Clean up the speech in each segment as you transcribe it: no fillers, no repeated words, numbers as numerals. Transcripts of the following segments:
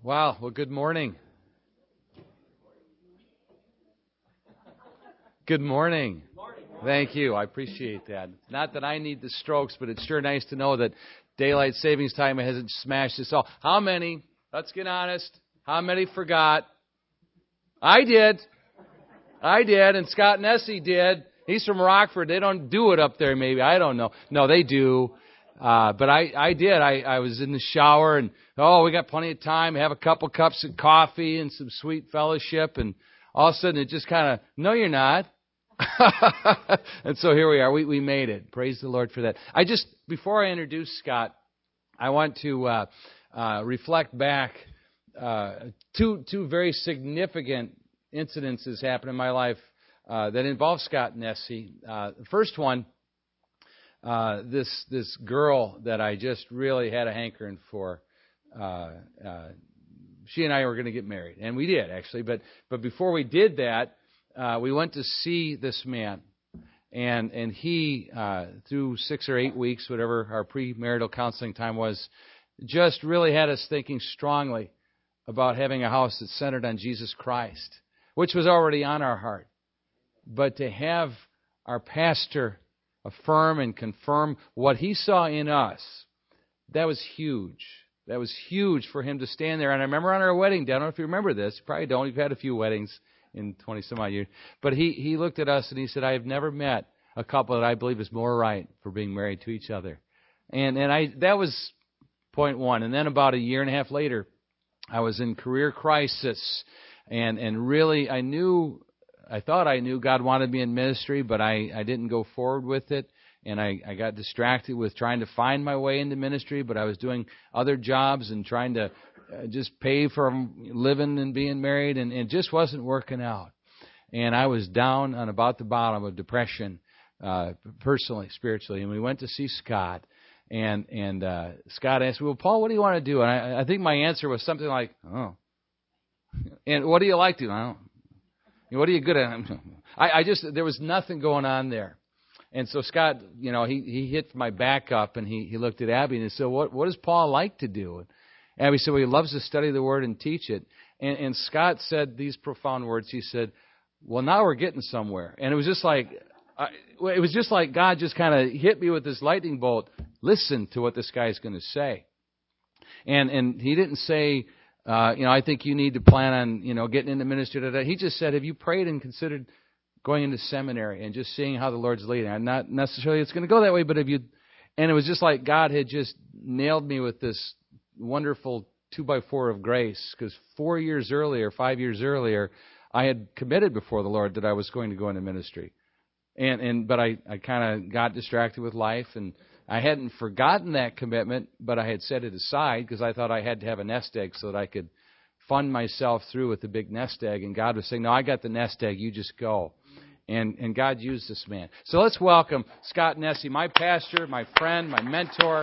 Wow. Well, good morning. Good morning. Thank you. I appreciate that. Not that I need the strokes, but it's sure nice to know that daylight savings time hasn't smashed us all. How many, let's get honest, how many forgot? I did, and Scott Nessie did. He's from Rockford. They don't do it up there, maybe. I don't know. No, they do. But I did. I was in the shower, and, we got plenty of time. Have a couple cups of coffee and some sweet fellowship, and all of a sudden it just kind of, no, you're not. And so here we are. We made it. Praise the Lord for that. Before I introduce Scott, I want to reflect back. Two very significant incidences happened in my life that involve Scott Nessie. The first one, this girl that I just really had a hankering for. She and I were going to get married, and we did actually. But before we did that, we went to see this man, and he through 6 or 8 weeks, whatever our premarital counseling time was, just really had us thinking strongly about having a house that's centered on Jesus Christ, which was already on our heart. But to have our pastor affirm and confirm what he saw in us, that was huge. That was huge for him to stand there. And I remember on our wedding day, I don't know if you remember this, you probably don't, you've had a few weddings in 20-some-odd years, but he looked at us and he said, I have never met a couple that I believe is more right for being married to each other. And that was point one. And then about a year and a half later, I was in career crisis, and really I thought I knew God wanted me in ministry, but I didn't go forward with it. And I got distracted with trying to find my way into ministry, but I was doing other jobs and trying to just pay for living and being married, and it just wasn't working out. And I was down on about the bottom of depression, personally, spiritually. And we went to see Scott, and Scott asked me, well, Paul, what do you want to do? And I think my answer was something like, oh. And what do you like to? I don't. What are you good at? There was nothing going on there. And so Scott, he hit my back up, and he looked at Abby and he said, what does Paul like to do? And Abby said, well, he loves to study the Word and teach it. And Scott said these profound words. He said, well, now we're getting somewhere. And it was just like God just kind of hit me with this lightning bolt. Listen to what this guy's going to say. And he didn't say, I think you need to plan on, getting into ministry today. He just said, have you prayed and considered going into seminary and just seeing how the Lord's leading? And not necessarily it's going to go that way, but and it was just like God had just nailed me with this wonderful 2x4 of grace, because 5 years earlier, I had committed before the Lord that I was going to go into ministry. But I kind of got distracted with life, and I hadn't forgotten that commitment, but I had set it aside because I thought I had to have a nest egg so that I could fund myself through with the big nest egg. And God was saying, no, I got the nest egg, you just go. And God used this man. So let's welcome Scott Nessie, my pastor, my friend, my mentor.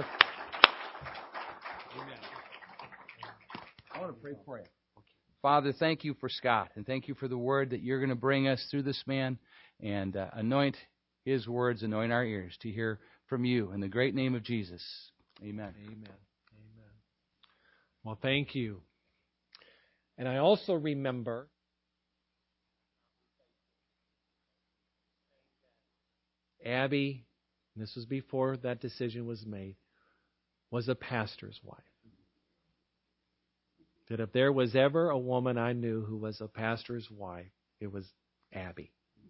Amen. I want to pray for you. Father, thank you for Scott, and thank you for the word that you're going to bring us through this man, and anoint his words, anoint our ears to hear from you. In the great name of Jesus, amen. Amen. Amen. Well, thank you. And I also remember Abby, and this was before that decision was made, was a pastor's wife. That if there was ever a woman I knew who was a pastor's wife, it was Abby.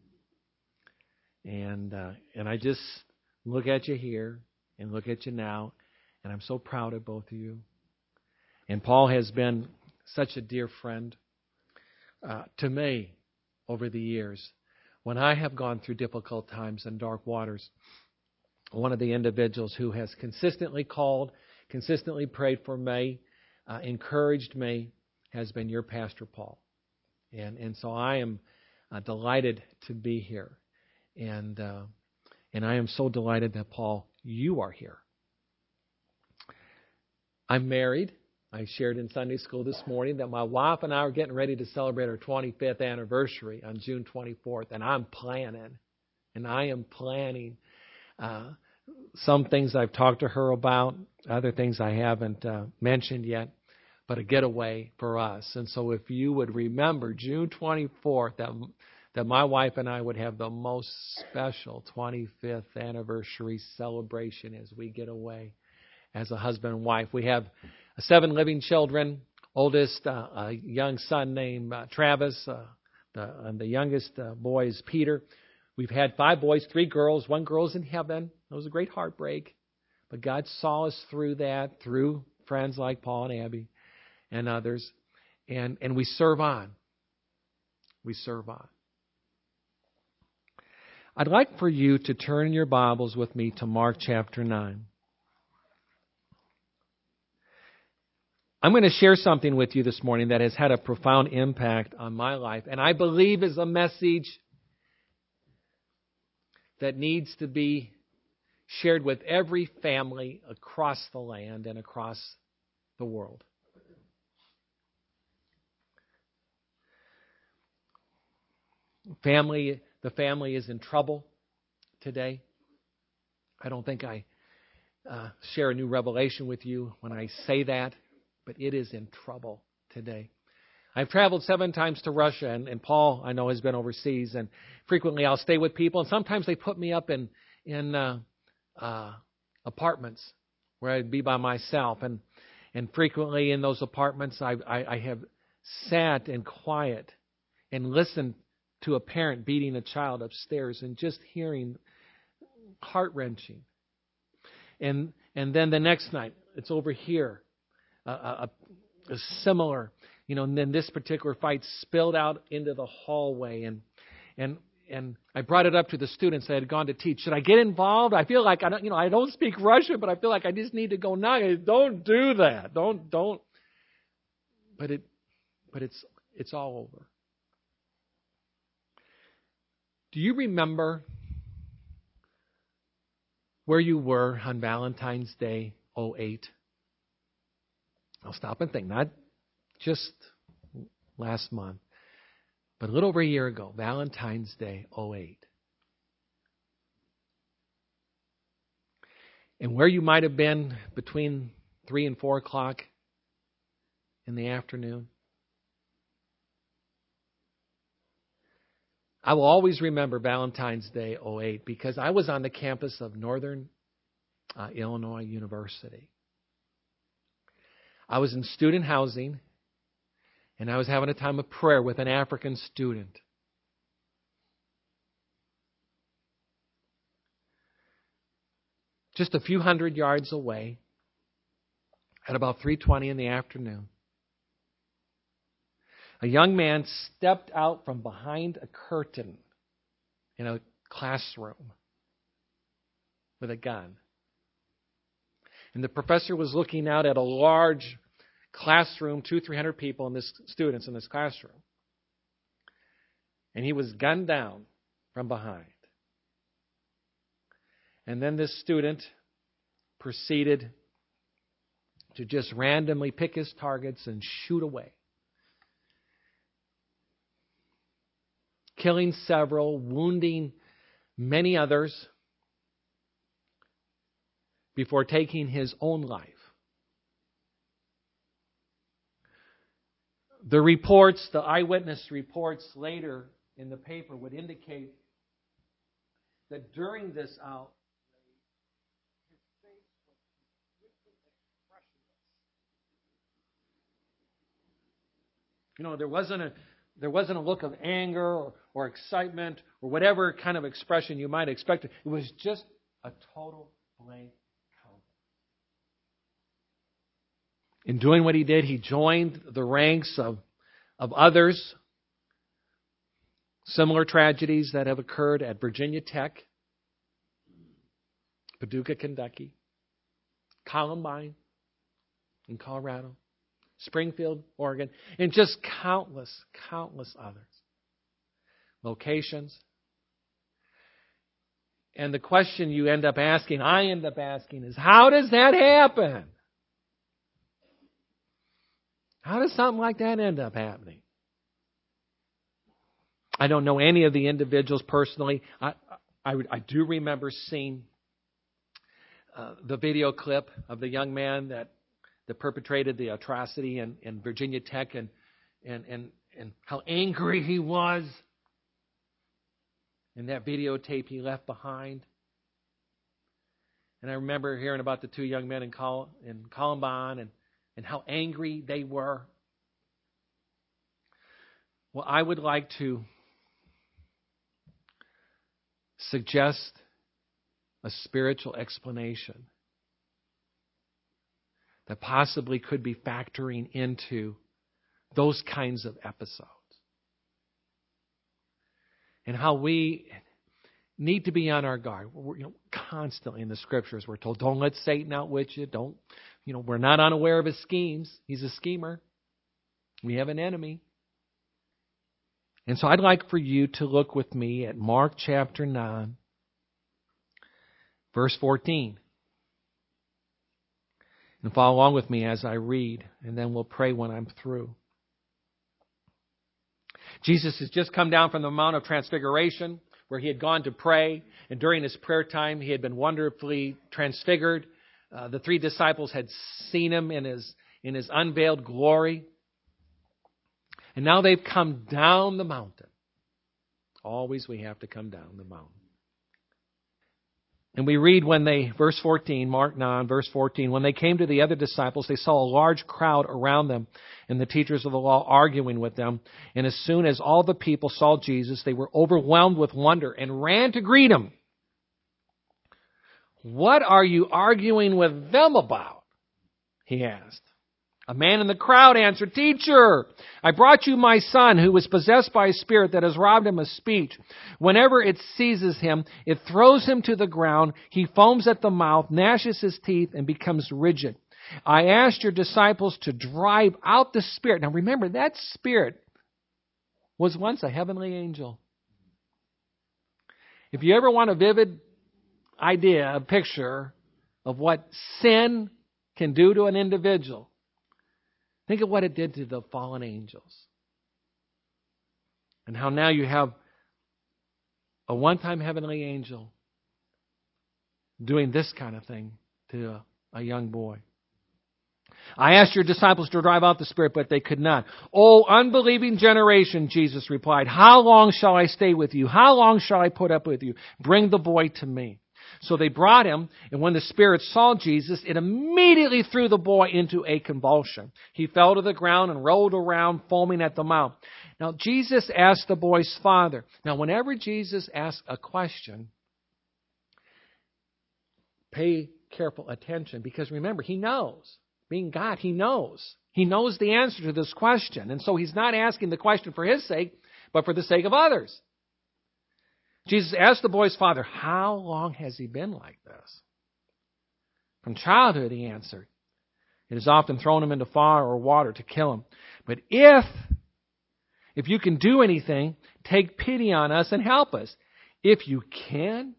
And I just look at you here and look at you now, and I'm so proud of both of you. And Paul has been such a dear friend to me over the years. When I have gone through difficult times and dark waters, one of the individuals who has consistently called, consistently prayed for me, encouraged me, has been your Pastor Paul. And so I am delighted to be here. And I am so delighted that, Paul, you are here. I'm married. I shared in Sunday school this morning that my wife and I are getting ready to celebrate our 25th anniversary on June 24th. And I am planning some things I've talked to her about, other things I haven't mentioned yet. but a getaway for us. And so if you would remember June 24th, that my wife and I would have the most special 25th anniversary celebration as we get away as a husband and wife. We have 7 living children. Oldest, a young son named Travis. The youngest boy is Peter. We've had 5 boys, 3 girls. 1 girl's in heaven. It was a great heartbreak. But God saw us through that, through friends like Paul and Abby and others. And we serve on. We serve on. I'd like for you to turn your Bibles with me to Mark chapter 9. I'm going to share something with you this morning that has had a profound impact on my life, and I believe is a message that needs to be shared with every family across the land and across the world. The family is in trouble today. I don't think I share a new revelation with you when I say that, but it is in trouble today. I've traveled 7 times to Russia, and Paul, I know, has been overseas, and frequently I'll stay with people, and sometimes they put me up in apartments where I'd be by myself, and frequently in those apartments I have sat in quiet and listened to a parent beating a child upstairs and just hearing heart-wrenching. And then the next night, it's over here, a similar, and then this particular fight spilled out into the hallway, and I brought it up to the students that had gone to teach. Should I get involved? I feel like I don't speak Russian, but I feel like I just need to go now. Don't do that. Don't. But it's all over. Do you remember where you were on Valentine's Day 2008? I'll stop and think, not just last month, but a little over a year ago, Valentine's Day 2008. And where you might have been between 3 and 4 o'clock in the afternoon. I will always remember Valentine's Day 2008 because I was on the campus of Northern Illinois University. I was in student housing, and I was having a time of prayer with an African student. Just a few hundred yards away, at about 3:20 in the afternoon, a young man stepped out from behind a curtain in a classroom with a gun. And the professor was looking out at a large classroom, 200-300 people students in this classroom. And he was gunned down from behind. And then this student proceeded to just randomly pick his targets and shoot away, killing several, wounding many others, before taking his own life. The reports, the eyewitness reports later in the paper would indicate that during this outrage, his face was completely expressionless. There wasn't a look of anger or excitement or whatever kind of expression you might expect. It was just a total blank. In doing what he did, he joined the ranks of others. Similar tragedies that have occurred at Virginia Tech, Paducah, Kentucky, Columbine in Colorado, Springfield, Oregon, and just countless others. Locations. And the question I end up asking is, how does that happen? How does something like that end up happening? I don't know any of the individuals personally. I do remember seeing the video clip of the young man that that perpetrated the atrocity in Virginia Tech and how angry he was in that videotape he left behind. And I remember hearing about the two young men in Columbine and how angry they were. Well, I would like to suggest a spiritual explanation that possibly could be factoring into those kinds of episodes. And how we need to be on our guard. Constantly in the Scriptures we're told, don't let Satan outwit you. We're not unaware of his schemes. He's a schemer. We have an enemy. And so I'd like for you to look with me at Mark chapter 9, verse 14. And follow along with me as I read, and then we'll pray when I'm through. Jesus has just come down from the Mount of Transfiguration, where he had gone to pray, and during his prayer time he had been wonderfully transfigured. The three disciples had seen him in his unveiled glory. And now they've come down the mountain. Always we have to come down the mountain. And we read verse 14, Mark 9, verse 14, when they came to the other disciples, they saw a large crowd around them and the teachers of the law arguing with them. And as soon as all the people saw Jesus, they were overwhelmed with wonder and ran to greet him. What are you arguing with them about? He asked. A man in the crowd answered, Teacher, I brought you my son who was possessed by a spirit that has robbed him of speech. Whenever it seizes him, it throws him to the ground. He foams at the mouth, gnashes his teeth, and becomes rigid. I asked your disciples to drive out the spirit. Now remember, that spirit was once a heavenly angel. If you ever want a vivid idea, a picture of what sin can do to an individual, think of what it did to the fallen angels. And how now you have a one-time heavenly angel doing this kind of thing to a young boy. I asked your disciples to drive out the spirit, but they could not. Oh, unbelieving generation, Jesus replied, how long shall I stay with you? How long shall I put up with you? Bring the boy to me. So they brought him, and when the spirit saw Jesus, it immediately threw the boy into a convulsion. He fell to the ground and rolled around, foaming at the mouth. Now, Jesus asked the boy's father. Now, whenever Jesus asks a question, pay careful attention, because remember, he knows. Being God, he knows. He knows the answer to this question. And so he's not asking the question for his sake, but for the sake of others. Jesus asked the boy's father, how long has he been like this? From childhood, he answered. It has often thrown him into fire or water to kill him. But if you can do anything, take pity on us and help us. If you can,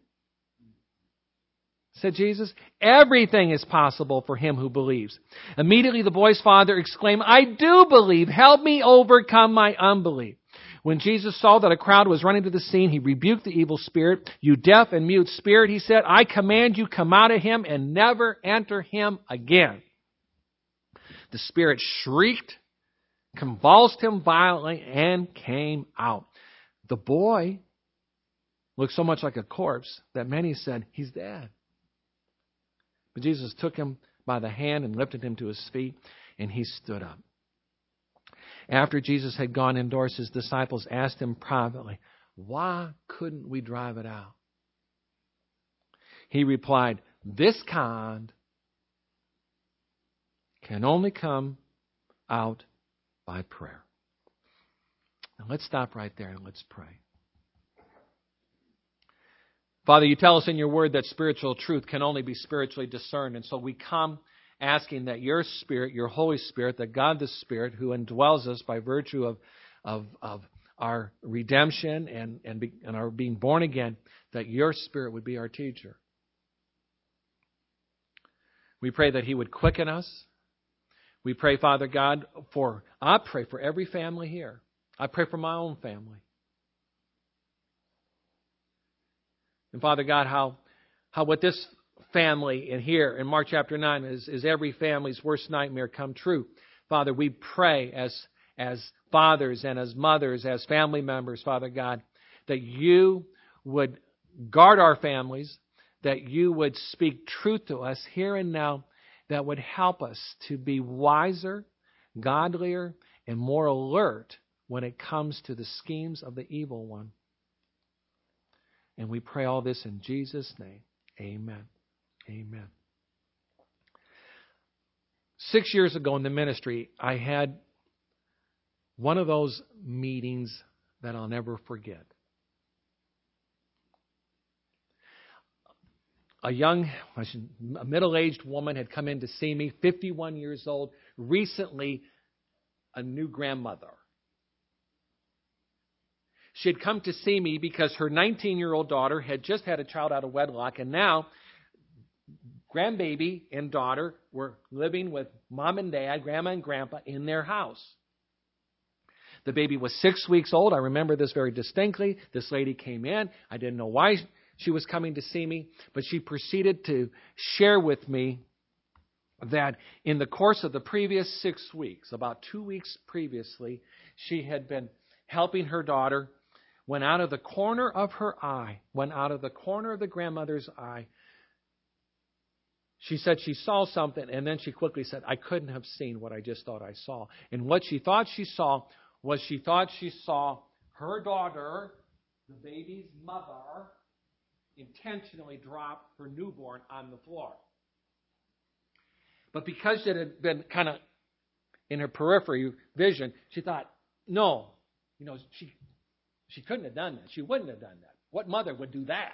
said Jesus, everything is possible for him who believes. Immediately the boy's father exclaimed, I do believe. Help me overcome my unbelief. When Jesus saw that a crowd was running to the scene, he rebuked the evil spirit. You deaf and mute spirit, he said, I command you, come out of him and never enter him again. The spirit shrieked, convulsed him violently, and came out. The boy looked so much like a corpse that many said, he's dead. But Jesus took him by the hand and lifted him to his feet, and he stood up. After Jesus had gone indoors, his disciples asked him privately, why couldn't we drive it out? He replied, this kind can only come out by prayer. Now let's stop right there and let's pray. Father, you tell us in your word that spiritual truth can only be spiritually discerned. And so we come asking that your Spirit, your Holy Spirit, that God the Spirit, who indwells us by virtue of our redemption and our being born again, that your Spirit would be our teacher. We pray that he would quicken us. We pray, Father God, I pray for every family here. I pray for my own family. And Father God, how what this family in here in Mark chapter 9 is every family's worst nightmare come true. Father, we pray as fathers and as mothers, as family members, Father God, that you would guard our families, that you would speak truth to us here and now that would help us to be wiser, godlier, and more alert when it comes to the schemes of the evil one. And we pray all this in Jesus' name. Amen. Amen. 6 years ago in the ministry, I had one of those meetings that I'll never forget. A middle-aged woman had come in to see me, 51 years old, recently a new grandmother. She had come to see me because her 19-year-old daughter had just had a child out of wedlock, and now grandbaby and daughter were living with mom and dad, grandma and grandpa, in their house. The baby was 6 weeks old. I remember this very distinctly. This lady came in. I didn't know why she was coming to see me, but she proceeded to share with me that in the course of the previous 6 weeks, about 2 weeks previously, she had been helping her daughter. When out of the corner of her eye, when out of the corner of the grandmother's eye, she said she saw something, and then she quickly said, I couldn't have seen what I just thought I saw. And what she thought she saw was she thought she saw her daughter, the baby's mother, intentionally drop her newborn on the floor. But because it had been kind of in her periphery vision, she thought, no, she couldn't have done that. She wouldn't have done that. What mother would do that?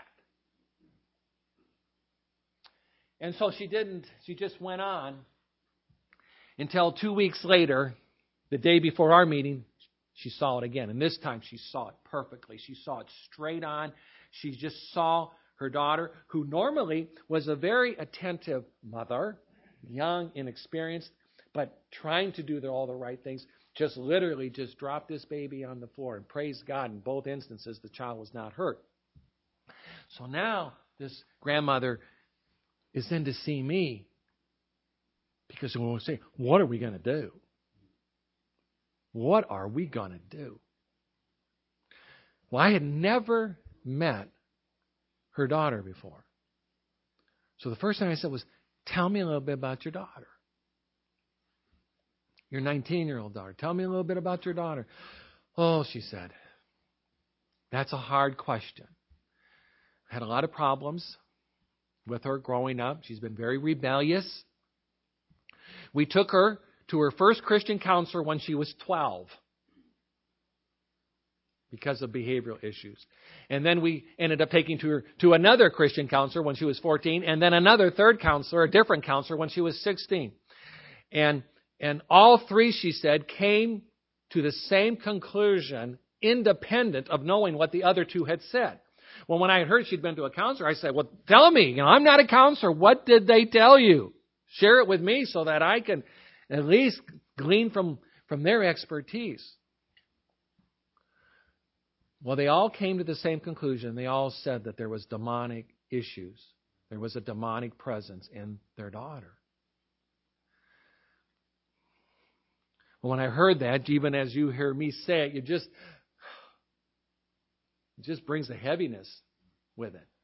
And so she didn't. She just went on until 2 weeks later, the day before our meeting, she saw it again. And this time she saw it perfectly. She saw it straight on. She just saw her daughter, who normally was a very attentive mother, young, inexperienced, but trying to do all the right things, just literally just dropped this baby on the floor. And praise God, in both instances, the child was not hurt. So now this grandmother is in to see me because we will say, what are we going to do? What are we going to do? Well, I had never met her daughter before. So the first thing I said was, tell me a little bit about your daughter. Your 19-year-old daughter. Tell me a little bit about your daughter. Oh, she said, that's a hard question. I had a lot of problems with her growing up. She's been very rebellious. We took her to her first Christian counselor when she was 12 because of behavioral issues. And then we ended up taking her to another Christian counselor when she was 14, and then another third counselor, a different counselor, when she was 16. And all three, she said, came to the same conclusion, independent of knowing what the other two had said. Well, when I had heard she'd been to a counselor, I said, well, tell me, I'm not a counselor. What did they tell you? Share it with me so that I can at least glean from their expertise. Well, they all came to the same conclusion. They all said that there was demonic issues. There was a demonic presence in their daughter. Well, when I heard that, even as you hear me say it, it just brings a heaviness with it.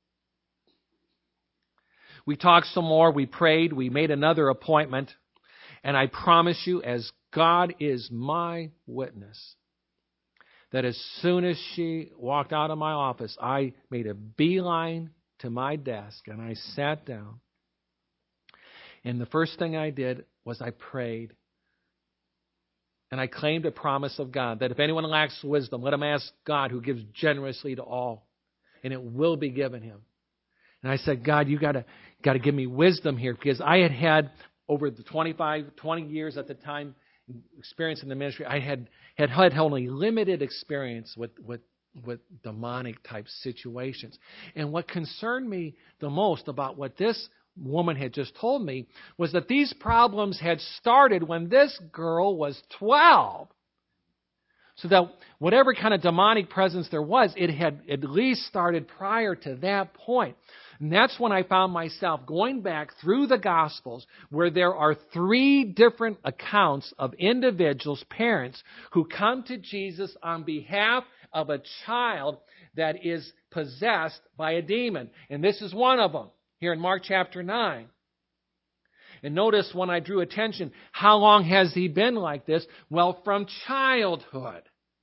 We talked some more. We prayed. We made another appointment. And I promise you, as God is my witness, that as soon as she walked out of my office, I made a beeline to my desk and I sat down. And the first thing I did was I prayed. And I claimed a promise of God that if anyone lacks wisdom, let him ask God, who gives generously to all, and it will be given him. And I said, God, you got to give me wisdom here, because I had over the 20 years at the time experience in the ministry, I had only limited experience with demonic type situations. And what concerned me the most about what this woman had just told me was that these problems had started when this girl was 12. So that whatever kind of demonic presence there was, it had at least started prior to that point. And that's when I found myself going back through the Gospels where there are 3 different accounts of individuals, parents, who come to Jesus on behalf of a child that is possessed by a demon. And this is one of them, here in Mark chapter 9. And notice when I drew attention, how long has he been like this? Well, from childhood.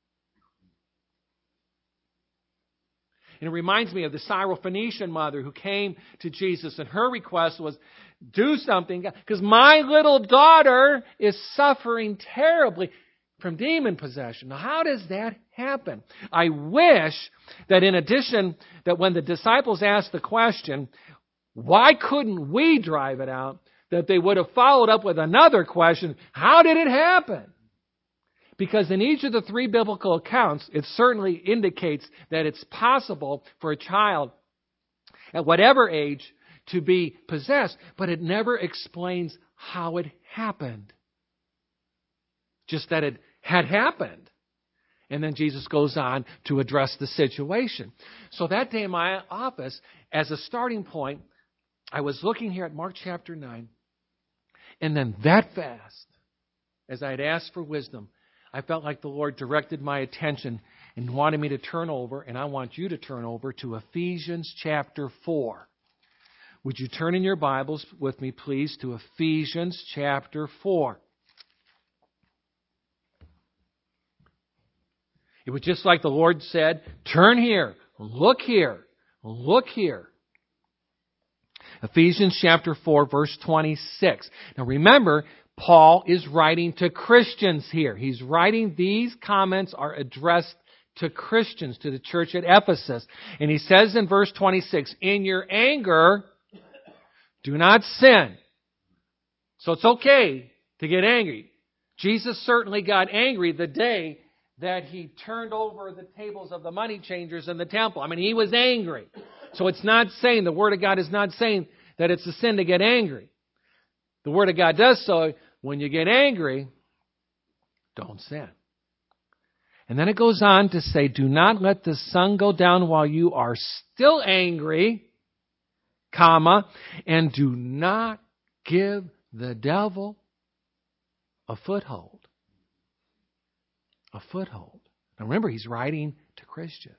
And it reminds me of the Syrophoenician mother who came to Jesus, and her request was, do something, because my little daughter is suffering terribly from demon possession. Now, how does that happen? I wish that in addition, that when the disciples asked the question, why couldn't we drive it out, that they would have followed up with another question, how did it happen? Because in each of the 3 biblical accounts, it certainly indicates that it's possible for a child at whatever age to be possessed, but it never explains how it happened. Just that it had happened. And then Jesus goes on to address the situation. So that day in my office, as a starting point, I was looking here at Mark chapter 9, and then that fast, as I had asked for wisdom, I felt like the Lord directed my attention and wanted me to turn over, and I want you to turn over to Ephesians chapter 4. Would you turn in your Bibles with me, please, to Ephesians chapter 4. It was just like the Lord said, turn here, look here, look here. Ephesians chapter 4, verse 26. Now remember, Paul is writing to Christians here. He's writing, these comments are addressed to Christians, to the church at Ephesus. And he says in verse 26, in your anger, do not sin. So it's okay to get angry. Jesus certainly got angry the day that he turned over the tables of the money changers in the temple. I mean, he was angry. So it's not saying, the Word of God is not saying that it's a sin to get angry. The Word of God does so, when you get angry, don't sin. And then it goes on to say, do not let the sun go down while you are still angry, comma, and do not give the devil a foothold. A foothold. Now remember, he's writing to Christians.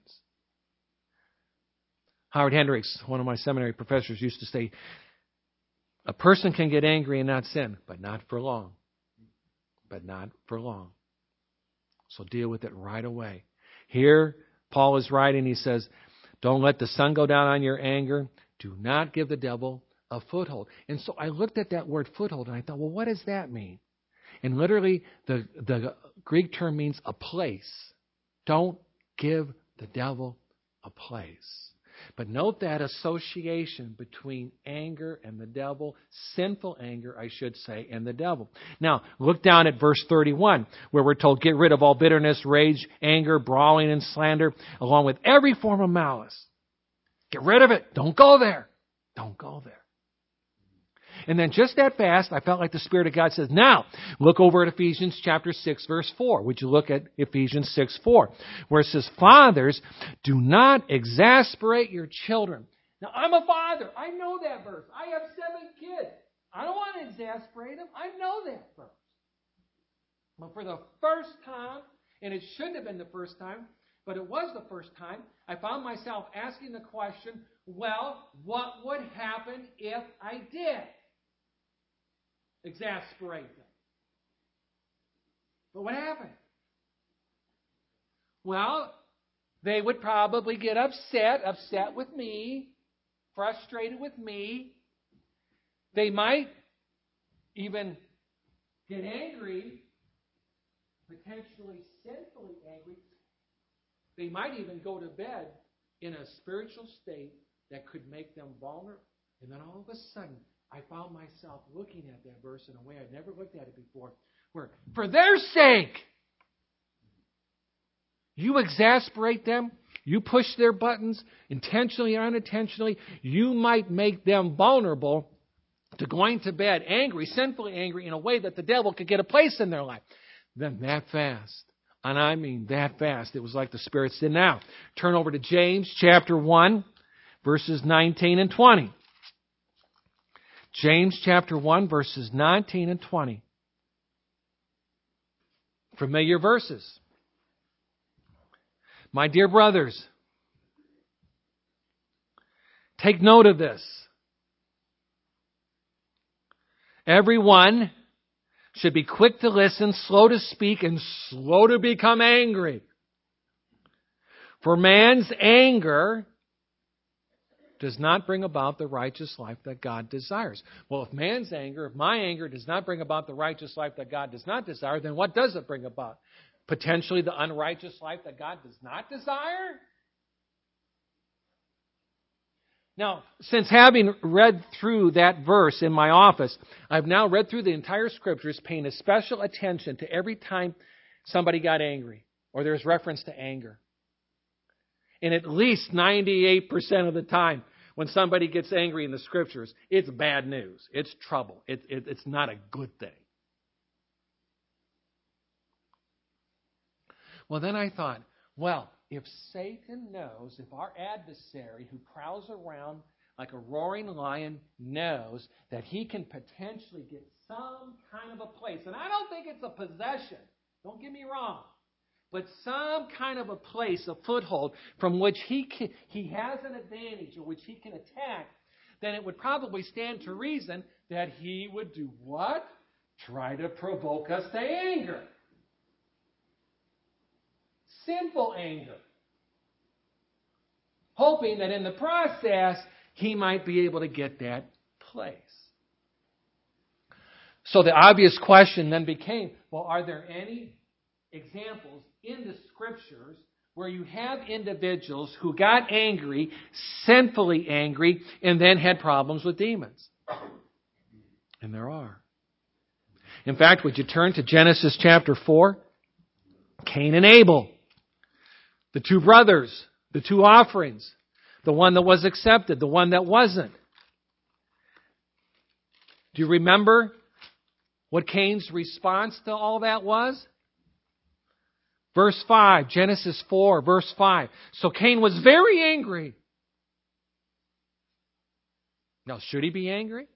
Howard Hendricks, one of my seminary professors, used to say, a person can get angry and not sin, but not for long. But not for long. So deal with it right away. Here, Paul is writing, he says, don't let the sun go down on your anger. Do not give the devil a foothold. And so I looked at that word foothold and I thought, well, what does that mean? And literally, the Greek term means a place. Don't give the devil a place. But note that association between anger and the devil, sinful anger, I should say, and the devil. Now, look down at verse 31, where we're told, get rid of all bitterness, rage, anger, brawling, and slander, along with every form of malice. Get rid of it. Don't go there. Don't go there. And then just that fast, I felt like the Spirit of God says, now, look over at Ephesians chapter 6, verse 4. Would you look at Ephesians 6, 4, where it says, fathers, do not exasperate your children. Now, I'm a father. I know that verse. I have 7 kids. I don't want to exasperate them. I know that verse. But for the first time, and it shouldn't have been the first time, but it was the first time, I found myself asking the question, well, what would happen if I did exasperate them? But what happened? Well, they would probably get upset with me, frustrated with me. They might even get angry, potentially sinfully angry. They might even go to bed in a spiritual state that could make them vulnerable. And then all of a sudden, I found myself looking at that verse in a way I'd never looked at it before, where, for their sake, you exasperate them, you push their buttons, intentionally or unintentionally, you might make them vulnerable to going to bed angry, sinfully angry, in a way that the devil could get a place in their life. Then that fast, and I mean that fast, it was like the Spirit said, now, turn over to James chapter 1, verses 19 and 20. James chapter 1, verses 19 and 20. Familiar verses. My dear brothers, take note of this. Everyone should be quick to listen, slow to speak, and slow to become angry. For man's anger does not bring about the righteous life that God desires. Well, if my anger does not bring about the righteous life that God does not desire, then what does it bring about? Potentially the unrighteous life that God does not desire? Now, since having read through that verse in my office, I've now read through the entire Scriptures, paying a special attention to every time somebody got angry or there's reference to anger. And at least 98% of the time, when somebody gets angry in the Scriptures, it's bad news. It's trouble. It's not a good thing. Well, then I thought, well, if Satan knows, if our adversary who prowls around like a roaring lion knows that he can potentially get some kind of a place, and I don't think it's a possession, don't get me wrong, but some kind of a place, a foothold from which he has an advantage or which he can attack, then it would probably stand to reason that he would do what? Try to provoke us to anger. Sinful anger. Hoping that in the process, he might be able to get that place. So the obvious question then became, well, are there any examples in the Scriptures where you have individuals who got angry, sinfully angry, and then had problems with demons? And there are. In fact, would you turn to Genesis chapter 4? Cain and Abel. The two brothers, the two offerings, the one that was accepted, the one that wasn't. Do you remember what Cain's response to all that was? Verse 5, Genesis 4, verse 5. So Cain was very angry. Now, should he be angry?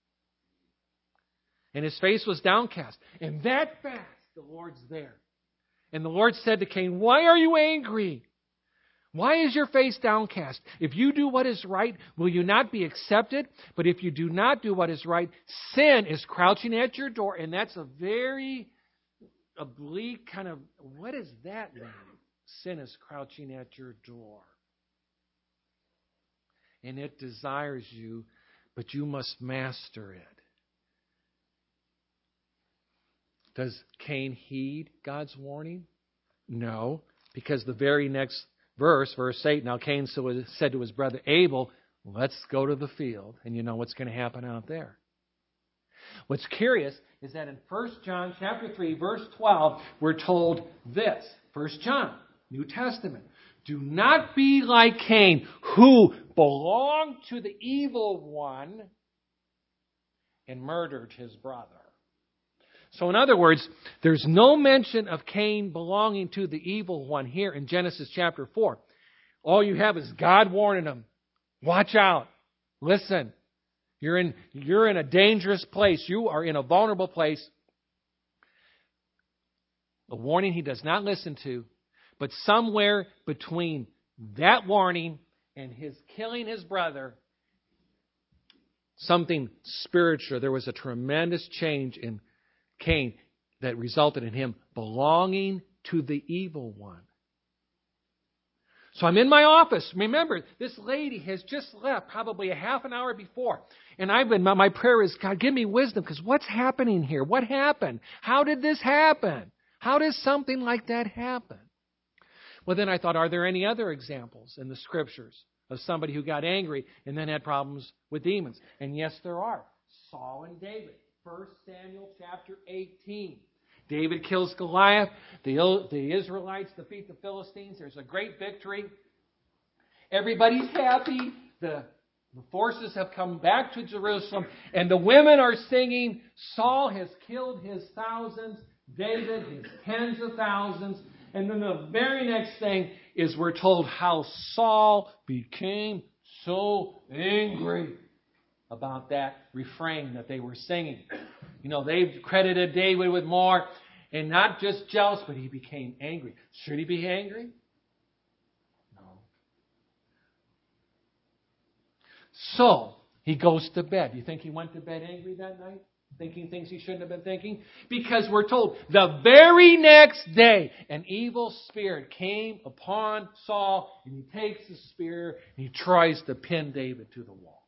And his face was downcast. And that fast, the Lord's there. And the Lord said to Cain, why are you angry? Why is your face downcast? If you do what is right, will you not be accepted? But if you do not do what is right, sin is crouching at your door. And that's a very oblique kind of, what does that mean? Sin is crouching at your door. And it desires you, but you must master it. Does Cain heed God's warning? No, because the very next verse, verse 8, now Cain said to his brother Abel, let's go to the field. And you know what's going to happen out there. What's curious is that in 1 John chapter 3, verse 12, we're told this. 1 John, New Testament. Do not be like Cain, who belonged to the evil one and murdered his brother. So in other words, there's no mention of Cain belonging to the evil one here in Genesis chapter 4. All you have is God warning him. Watch out. Listen. You're in a dangerous place. You are in a vulnerable place. A warning he does not listen to. But somewhere between that warning and his killing his brother, something spiritual. There was a tremendous change in Cain that resulted in him belonging to the evil one. So I'm in my office. Remember, this lady has just left probably a half an hour before. And my prayer is, God, give me wisdom, because what's happening here? What happened? How did this happen? How does something like that happen? Well, then I thought, are there any other examples in the Scriptures of somebody who got angry and then had problems with demons? And yes, there are. Saul and David. 1 Samuel chapter 18. David kills Goliath. The Israelites defeat the Philistines. There's a great victory. Everybody's happy. The forces have come back to Jerusalem. And the women are singing, Saul has killed his thousands, David his tens of thousands. And then the very next thing is we're told how Saul became so angry about that refrain that they were singing. They credited David with more, and not just jealous, but he became angry. Should he be angry? No. So, he goes to bed. You think he went to bed angry that night? Thinking things he shouldn't have been thinking? Because we're told the very next day, an evil spirit came upon Saul, and he takes the spear and he tries to pin David to the wall.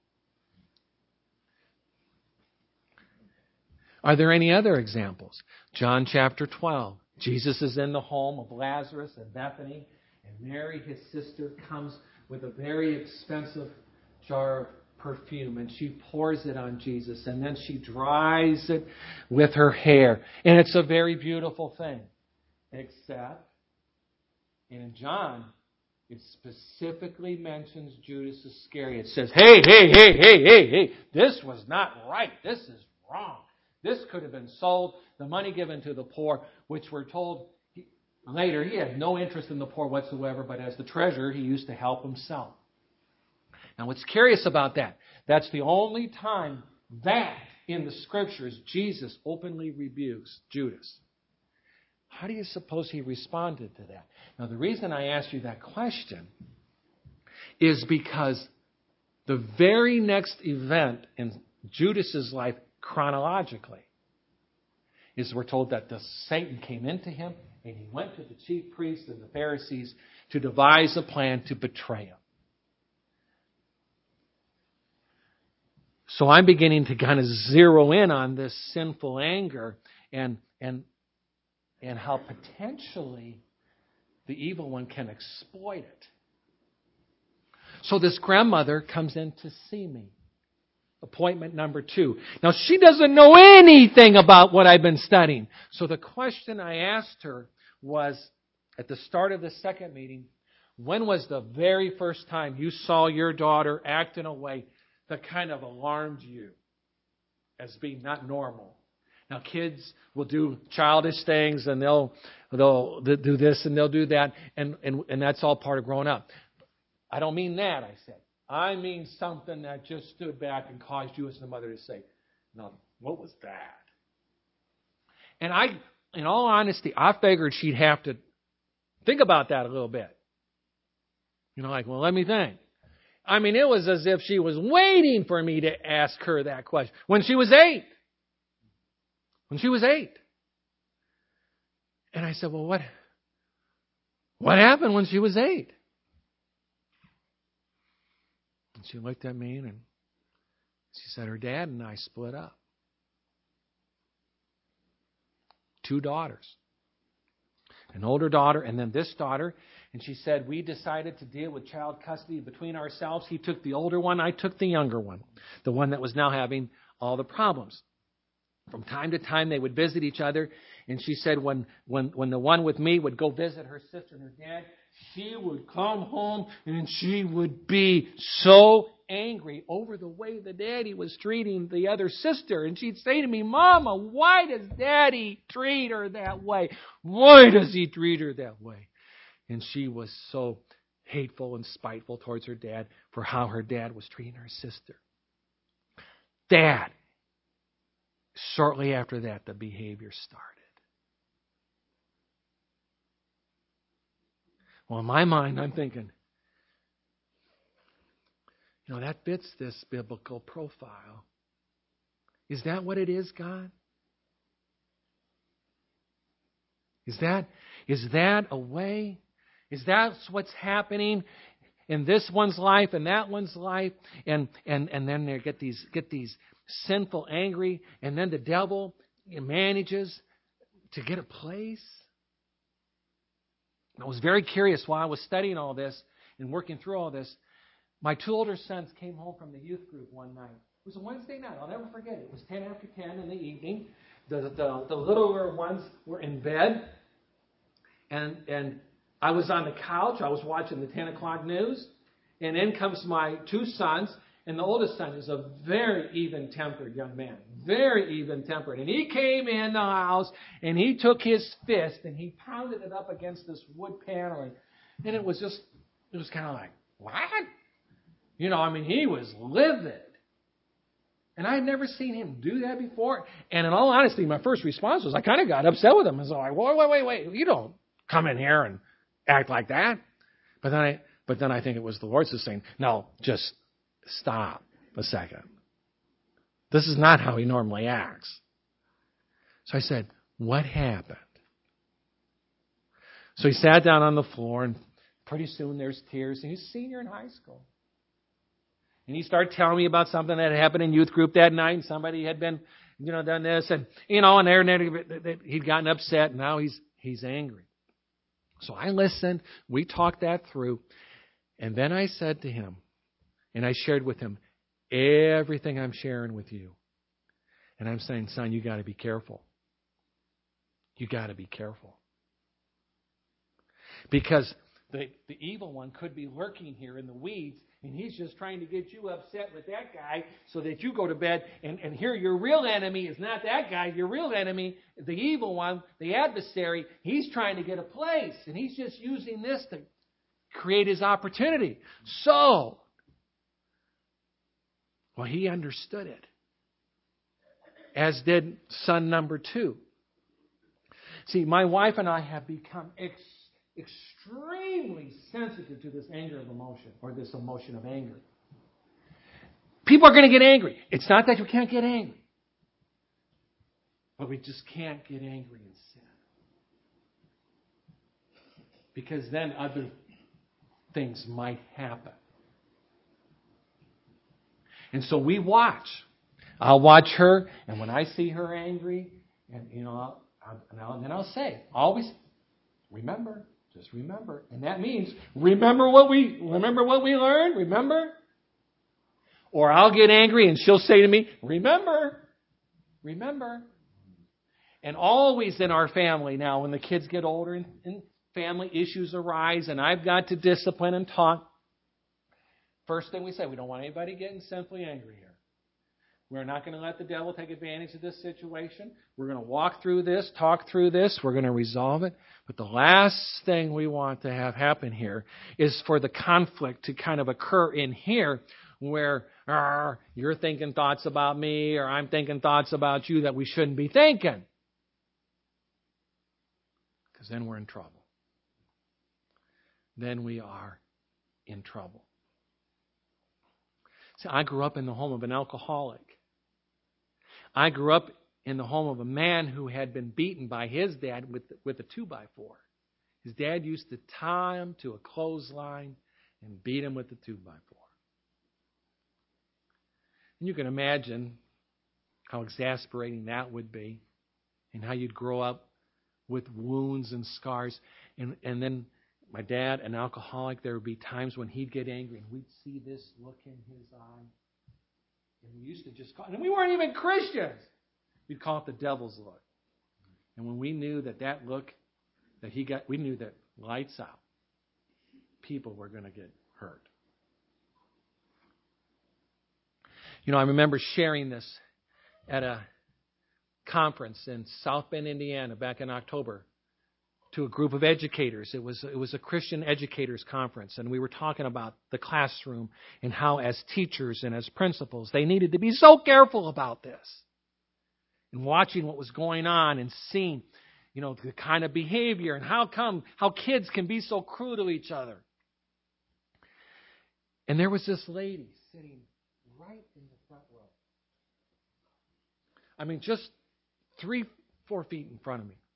Are there any other examples? John chapter 12. Jesus is in the home of Lazarus in Bethany, and Mary, his sister, comes with a very expensive jar of perfume, and she pours it on Jesus, and then she dries it with her hair. And it's a very beautiful thing. Except, in John, it specifically mentions Judas Iscariot. It says, hey, this was not right. This is wrong. This could have been sold, the money given to the poor, which we're told later he had no interest in the poor whatsoever, but as the treasurer, he used to help himself. Now, what's curious about that, that's the only time that in the Scriptures Jesus openly rebukes Judas. How do you suppose he responded to that? Now, the reason I asked you that question is because the very next event in Judas's life, chronologically, is we're told that Satan came into him and he went to the chief priests and the Pharisees to devise a plan to betray him. So I'm beginning to kind of zero in on this sinful anger and how potentially the evil one can exploit it. So this grandmother comes in to see me. Appointment number 2. Now, she doesn't know anything about what I've been studying. So the question I asked her was, at the start of the second meeting, when was the very first time you saw your daughter act in a way that kind of alarmed you as being not normal? Now, kids will do childish things, and they'll do this and they'll do that, and that's all part of growing up. I don't mean that, I said. I mean something that just stood back and caused you as the mother to say, "Now, what was that?" And in all honesty, I figured she'd have to think about that a little bit. Well, let me think. I mean, it was as if she was waiting for me to ask her that question. When she was 8. And I said, well, what happened when she was 8? And she looked at me and she said her dad and I split up. 2 daughters. An older daughter and then this daughter. And she said, we decided to deal with child custody between ourselves. He took the older one. I took the younger one. The one that was now having all the problems. From time to time, they would visit each other. And she said when the one with me would go visit her sister and her dad, she would come home and she would be so angry over the way the daddy was treating the other sister. And she'd say to me, Mama, why does Daddy treat her that way? Why does he treat her that way? And she was so hateful and spiteful towards her dad for how her dad was treating her sister. Dad. Shortly after that, the behavior started. Well, in my mind, I'm thinking, that fits this biblical profile. Is that what it is, God? Is that a way? Is that what's happening in this one's life and that one's life? And then they get these sinful, angry, and then the devil manages to get a place. I was very curious while I was studying all this and working through all this. My 2 older sons came home from the youth group one night. It was a Wednesday night. I'll never forget it. It was 10 after 10 in the evening. The littler ones were in bed. And I was on the couch. I was watching the 10 o'clock news. And in comes my 2 sons. And the oldest son is a very even-tempered young man. Very even-tempered. And he came in the house and he took his fist and he pounded it up against this wood paneling. And it was kind of like, what? He was livid. And I had never seen him do that before. And in all honesty, my first response was I kind of got upset with him. I was like, wait. You don't come in here and act like that. But then I think it was the Lord just saying, no, just stop a second. This is not how he normally acts. So I said, what happened? So he sat down on the floor, and pretty soon there's tears. And he's a senior in high school. And he started telling me about something that had happened in youth group that night. And somebody had been, done this. And, and he'd gotten upset. And now he's angry. So I listened. We talked that through. And then I said to him, and I shared with him everything I'm sharing with you. And I'm saying, son, you got to be careful. You got to be careful. Because the evil one could be lurking here in the weeds, and he's just trying to get you upset with that guy so that you go to bed. And here your real enemy is not that guy. Your real enemy, the evil one, the adversary, he's trying to get a place. And he's just using this to create his opportunity. So, well, he understood it. As did son number 2. See, my wife and I have become extremely sensitive to this anger of emotion, or this emotion of anger. People are going to get angry. It's not that you can't get angry, but we just can't get angry in sin. Because then other things might happen. And so we watch. I'll watch her, and when I see her angry, and then I'll say, always remember. Just remember. And that means remember what we learned, remember? Or I'll get angry and she'll say to me, remember. And always in our family now, when the kids get older and family issues arise and I've got to discipline and talk, first thing we say, we don't want anybody getting sinfully angry here. We're not going to let the devil take advantage of this situation. We're going to walk through this, talk through this. We're going to resolve it. But the last thing we want to have happen here is for the conflict to kind of occur in here where you're thinking thoughts about me or I'm thinking thoughts about you that we shouldn't be thinking. Because then we're in trouble. Then we are in trouble. See, I grew up in the home of an alcoholic. I grew up in the home of a man who had been beaten by his dad with a 2x4. His dad used to tie him to a clothesline and beat him with the 2x4. And you can imagine how exasperating that would be and how you'd grow up with wounds and scars. And then my dad, an alcoholic, there would be times when he'd get angry and we'd see this look in his eye. And we used to just call it, and we weren't even Christians. We'd call it the devil's look. And when we knew that look that he got, we knew that lights out, people were going to get hurt. I remember sharing this at a conference in South Bend, Indiana, back in October, to a group of educators. It was a Christian educators conference, and we were talking about the classroom and how as teachers and as principals, they needed to be so careful about this. And watching what was going on and seeing, the kind of behavior and how kids can be so cruel to each other. And there was this lady sitting right in the front row. I mean, just 3-4 feet in front of me.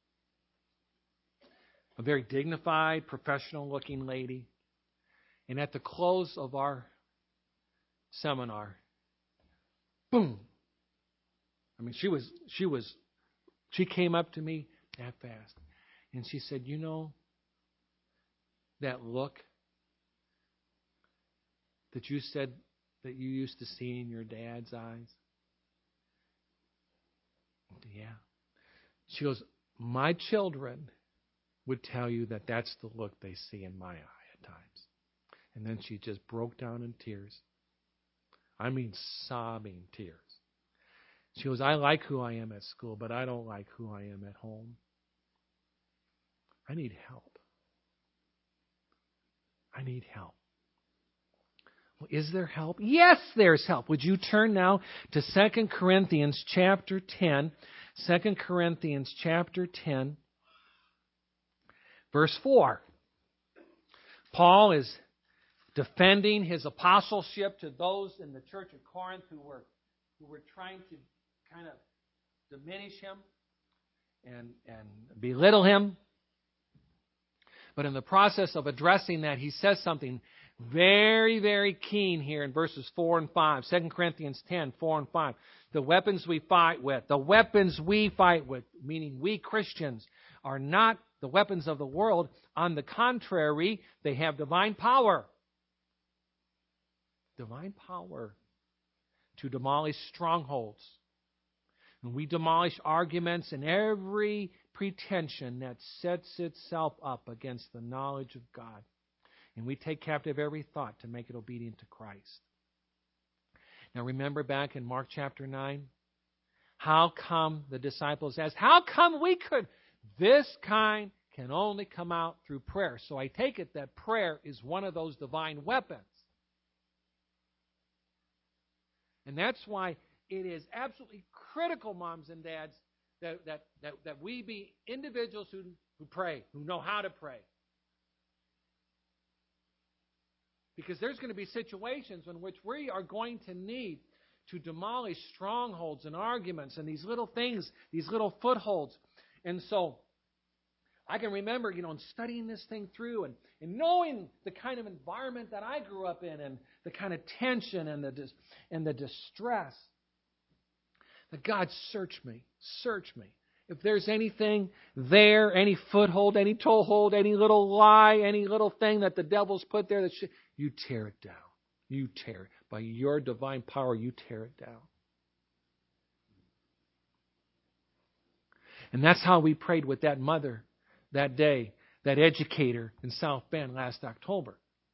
A very dignified, professional-looking lady. And at the close of our seminar, boom. I mean, she came up to me that fast. And she said, that look that you said that you used to see in your dad's eyes? Yeah. She goes, my children would tell you that that's the look they see in my eye at times. And then she just broke down in tears. I mean, sobbing tears. She goes, I like who I am at school, but I don't like who I am at home. I need help. I need help. Is there help? Yes, there's help. Would you turn now to 2 Corinthians chapter 10. 2 Corinthians chapter 10, verse 4. Paul is defending his apostleship to those in the church of Corinth who were trying to kind of diminish him and belittle him. But in the process of addressing that, he says something very, very keen here in verses 4 and 5. 2 Corinthians 10, 4 and 5. The weapons we fight with, meaning we Christians, are not the weapons of the world. On the contrary, they have divine power. Divine power to demolish strongholds. And we demolish arguments and every pretension that sets itself up against the knowledge of God. And we take captive every thought to make it obedient to Christ. Now remember back in Mark chapter 9, how come the disciples asked, how come we could? This kind can only come out through prayer. So I take it that prayer is one of those divine weapons. And that's why it is absolutely critical, moms and dads, that we be individuals who pray, who know how to pray. Because there's going to be situations in which we are going to need to demolish strongholds and arguments and these little things, these little footholds. And so I can remember, studying this thing through and knowing the kind of environment that I grew up in and the kind of tension and the distress. That God, search me. If there's anything there, any foothold, any toehold, any little lie, any little thing that the devil's put there, you tear it down. You tear it. By your divine power, you tear it down. And that's how we prayed with that mother that day, that educator in South Bend last October.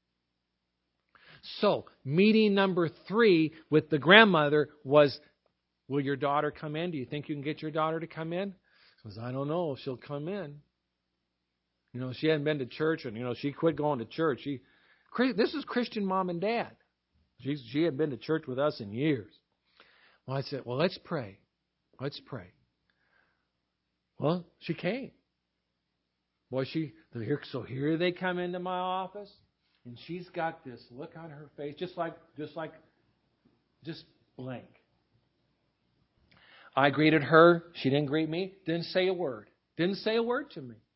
So, meeting number 3 with the grandmother was, will your daughter come in? Do you think you can get your daughter to come in? She says, I don't know if she'll come in. She hadn't been to church, and, she quit going to church. This is Christian mom and dad. She hadn't been to church with us in years. Well, I said, well, let's pray. Let's pray. Well, she came. Boy, so here they come into my office, and she's got this look on her face, just blank. I greeted her. She didn't greet me. Didn't say a word. Didn't say a word to me.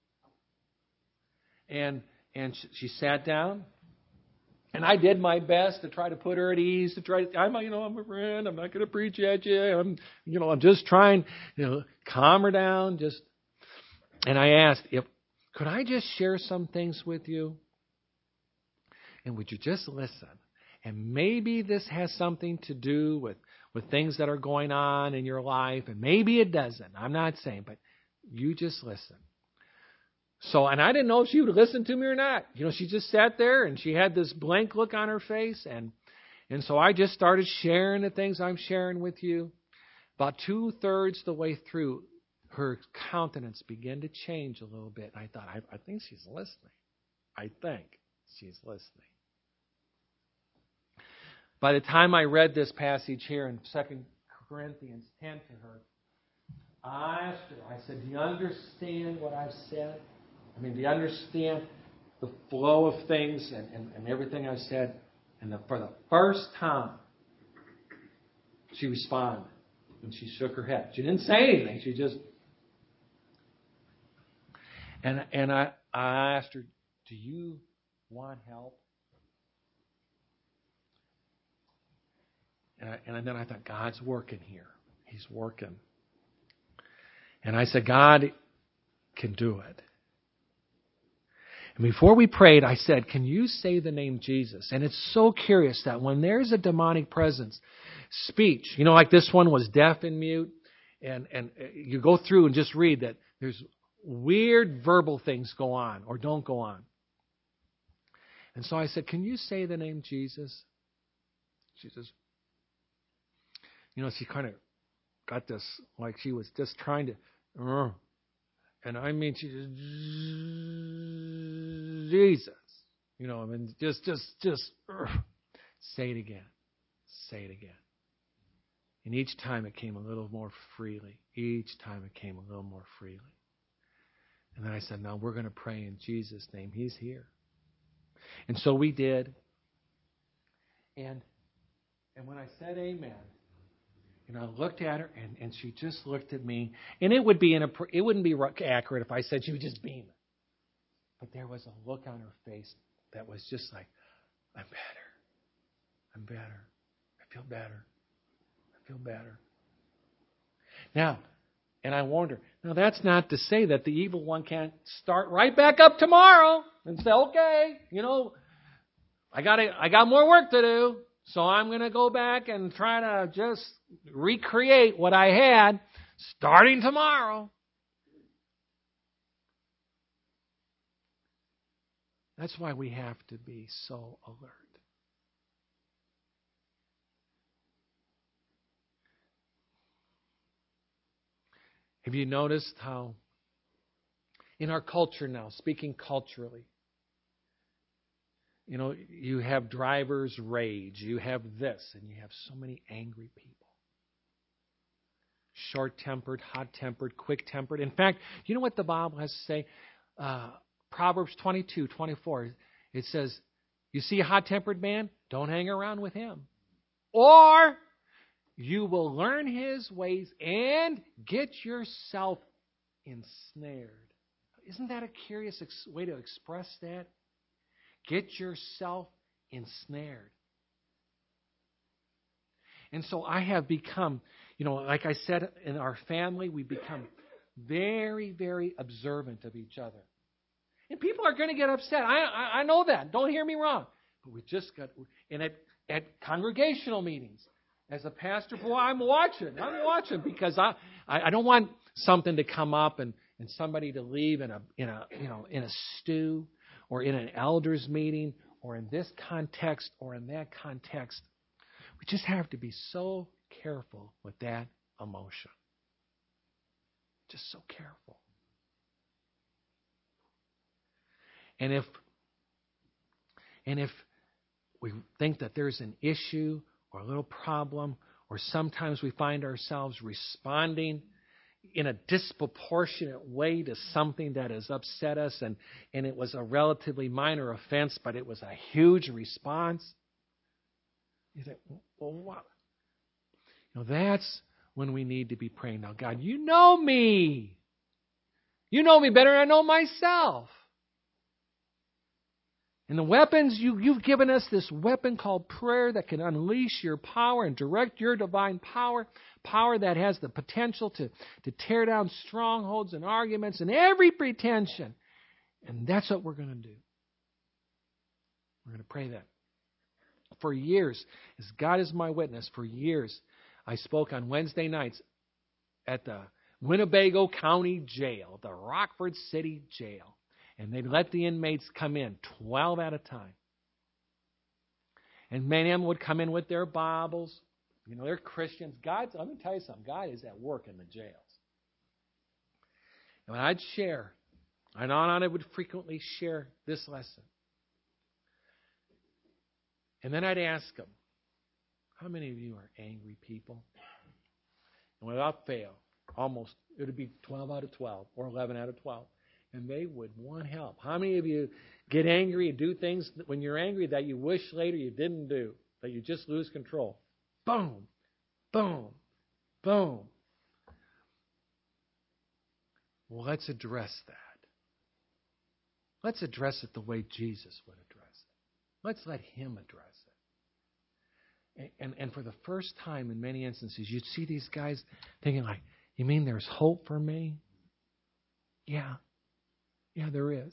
And she sat down, and I did my best to try to put her at ease. I'm a friend. I'm not going to preach at you. I'm just trying, calm her down. And I asked, could I just share some things with you? And would you just listen? And maybe this has something to do with things that are going on in your life, and maybe it doesn't. I'm not saying, but you just listen. So, and I didn't know if she would listen to me or not. She just sat there, and she had this blank look on her face, and so I just started sharing the things I'm sharing with you. About 2/3 the way through, her countenance began to change a little bit. I thought, I think she's listening. I think she's listening. By the time I read this passage here in 2 Corinthians 10 to her, I asked her, I said, do you understand what I've said? Do you understand the flow of things and everything I've said? And for the first time, she responded. And she shook her head. She didn't say anything. She just... And I asked her, do you want help? And then I thought, God's working here. He's working. And I said, God can do it. And before we prayed, I said, can you say the name Jesus? And it's so curious that when there's a demonic presence, speech, like this one was deaf and mute, and you go through and just read that there's weird verbal things go on or don't go on. And so I said, can you say the name Jesus? She says, she kind of got this, like she was just trying to, and she just, Jesus, just, Say it again. Say it again. And each time it came a little more freely. Each time it came a little more freely. And then I said, no, we're going to pray in Jesus' name. He's here. And so we did. And when I said amen, and I looked at her, and she just looked at me. And it wouldn't be accurate if I said she was just beaming. But there was a look on her face that was just like, I'm better. I'm better. I feel better. I feel better. Now, and I warned her, now that's not to say that the evil one can't start right back up tomorrow and say, okay, I got more work to do, so I'm going to go back and try to just recreate what I had starting tomorrow. That's why we have to be so alert. Have you noticed how in our culture now, speaking culturally, you have driver's rage, you have this, and you have so many angry people. Short-tempered, hot-tempered, quick-tempered. In fact, you know what the Bible has to say? Proverbs 22:24. It says, you see a hot-tempered man? Don't hang around with him. Or you will learn his ways and get yourself ensnared. Isn't that a curious way to express that? Get yourself ensnared. And so I have become, like I said, in our family, we become very, very observant of each other. And people are going to get upset. I know that. Don't hear me wrong. But we just got, and at congregational meetings, as a pastor, boy, I'm watching because I don't want something to come up and somebody to leave in a stew or in an elders meeting or in this context or in that context. We just have to be so careful with that emotion. Just so careful. And if we think that there's an issue or a little problem, or sometimes we find ourselves responding in a disproportionate way to something that has upset us, and it was a relatively minor offense, but it was a huge response. You think, well, what? That's when we need to be praying. Now, God, you know me. You know me better than I know myself. And the weapons, you've given us this weapon called prayer that can unleash your power and direct your divine power. Power that has the potential to tear down strongholds and arguments and every pretension. And that's what we're going to do. We're going to pray that. For years, as God is my witness, for years, I spoke on Wednesday nights at the Winnebago County Jail, the Rockford City Jail. And they'd let the inmates come in, 12 at a time. And many of them would come in with their Bibles. They're Christians. Let me tell you something. God is at work in the jails. And when I'd share, I would frequently share this lesson. And then I'd ask them, how many of you are angry people? And without fail, it would be 12 out of 12 or 11 out of 12. And they would want help. How many of you get angry and do things when you're angry that you wish later you didn't do, that you just lose control? Boom, boom, boom. Well, let's address that. Let's address it the way Jesus would address it. Let's let Him address it. And for the first time in many instances, you'd see these guys thinking like, you mean there's hope for me? Yeah. Yeah, there is.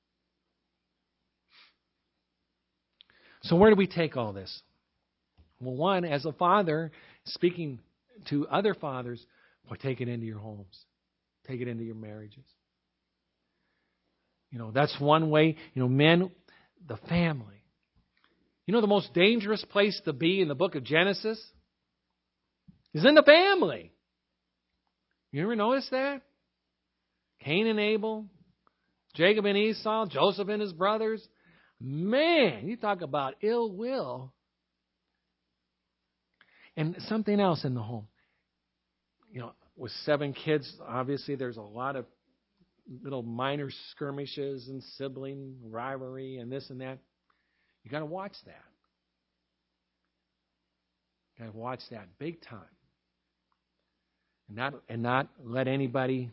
So where do we take all this? Well, one, as a father, speaking to other fathers, take it into your homes. Take it into your marriages. That's one way. Men, the family. The most dangerous place to be in the book of Genesis is in the family. You ever notice that? Cain and Abel, Jacob and Esau, Joseph and his brothers. Man, you talk about ill will. And something else in the home. With 7 kids, obviously there's a lot of little minor skirmishes and sibling rivalry and this and that. You got to watch that. You got to watch that big time. And not let anybody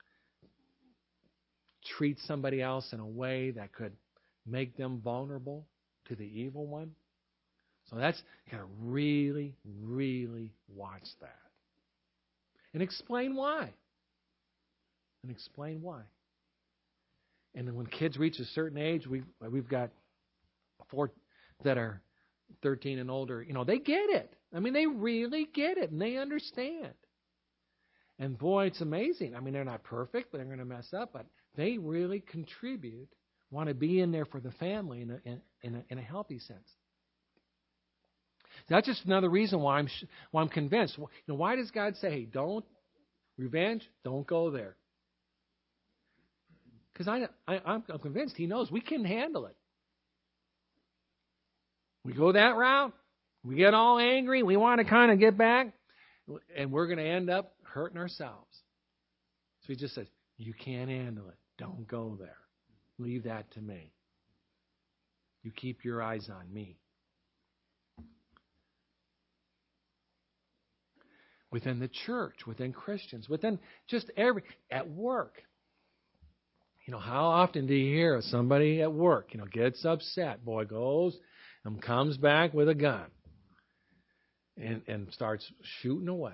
treat somebody else in a way that could make them vulnerable to the evil one. So you got to really, really watch that. And explain why. And then when kids reach a certain age, we've got 4 that are 13 and older. They get it. I mean, they really get it, and they understand. And boy, it's amazing. I mean, they're not perfect, but they're going to mess up. But they really contribute, want to be in there for the family in a healthy sense. That's just another reason why I'm convinced. Why does God say, hey, don't go there? Because I'm convinced He knows we can handle it. We go that route, we get all angry, we want to kind of get back, and we're going to end up hurting ourselves. So He just says, you can't handle it. Don't go there. Leave that to me. You keep your eyes on me. Within the church, within Christians, within just at work. How often do you hear somebody at work, gets upset, boy goes and comes back with a gun and starts shooting away.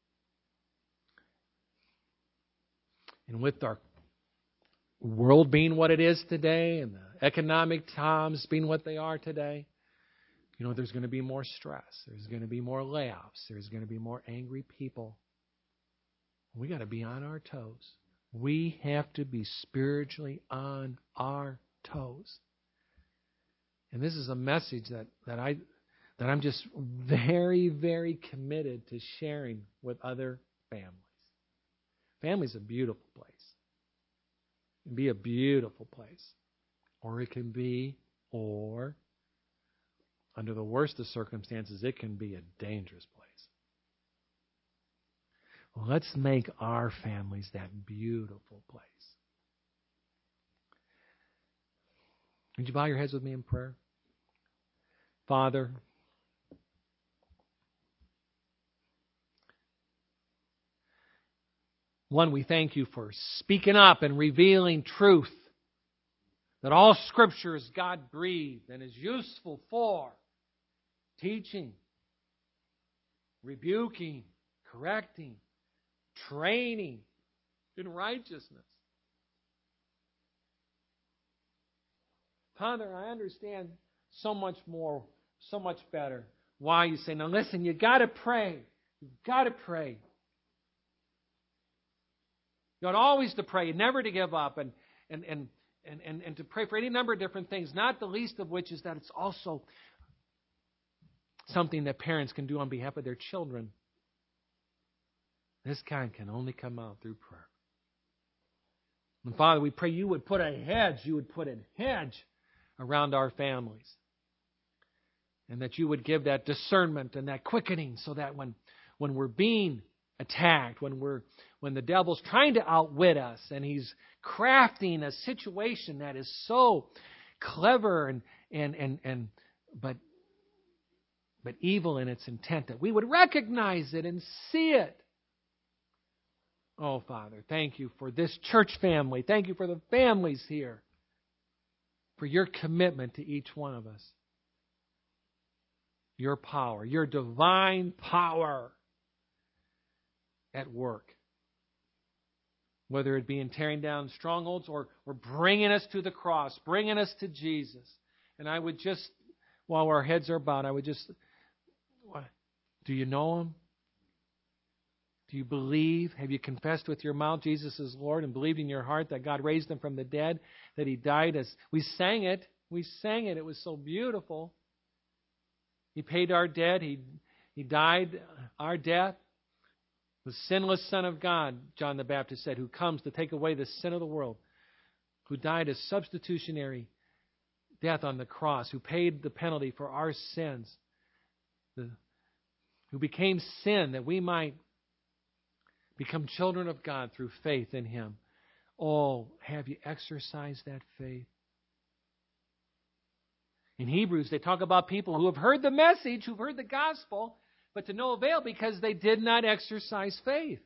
And with our world being what it is today and the economic times being what they are today, there's going to be more stress. There's going to be more layoffs. There's going to be more angry people. We got to be on our toes. We have to be spiritually on our toes. And this is a message that I'm just very, very committed to sharing with other families. Family's a beautiful place. It can be a beautiful place. Or it can be, under the worst of circumstances, it can be a dangerous place. Well, let's make our families that beautiful place. Would you bow your heads with me in prayer? Father, one, we thank you for speaking up and revealing truth, that all Scripture is God-breathed and is useful for teaching, rebuking, correcting, training in righteousness. Father, I understand so much more, so much better why you say, now listen, you got to pray. You've got to pray. You ought always to pray, never to give up, and to pray for any number of different things, not the least of which is that it's also something that parents can do on behalf of their children. This kind can only come out through prayer. And Father, we pray you would put a hedge around our families. And that you would give that discernment and that quickening so that when we're being attacked, when the devil's trying to outwit us and he's crafting a situation that is so clever but evil in its intent, that we would recognize it and see it. Oh, Father, thank you for this church family. Thank you for the families here, for your commitment to each one of us. Your power, your divine power at work. Whether it be in tearing down strongholds or bringing us to the cross, bringing us to Jesus. And I would just, while our heads are bowed, do you know Him? Do you believe? Have you confessed with your mouth Jesus is Lord and believed in your heart that God raised Him from the dead, that He died as... We sang it. It was so beautiful. He paid our debt. He died our death. The sinless Son of God, John the Baptist said, who comes to take away the sin of the world, who died a substitutionary death on the cross, who paid the penalty for our sins. who became sin that we might become children of God through faith in Him. Oh, have you exercised that faith? In Hebrews, they talk about people who have heard the message, who've heard the gospel, but to no avail because they did not exercise faith.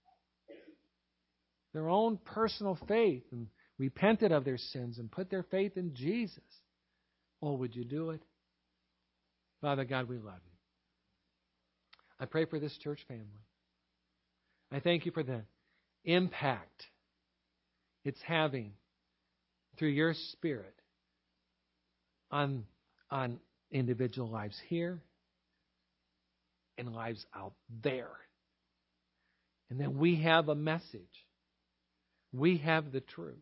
Their own personal faith, and repented of their sins and put their faith in Jesus. Oh, would you do it? Father God, we love you. I pray for this church family. I thank you for the impact it's having through your Spirit on individual lives here and lives out there. And then we have a message. We have the truth.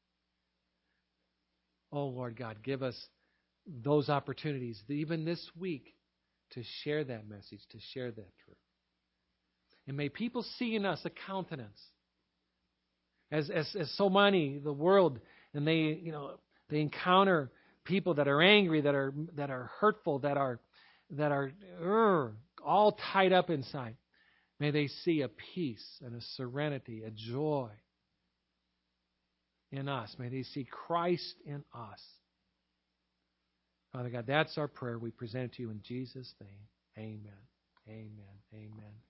Oh, Lord God, give us those opportunities, even this week, to share that message, to share that truth. And may people see in us a countenance. As so many, the world, and they encounter people that are angry, that are hurtful, that are all tied up inside. May they see a peace and a serenity, a joy in us. May they see Christ in us. Father God, that's our prayer. We present it to you in Jesus' name. Amen. Amen. Amen.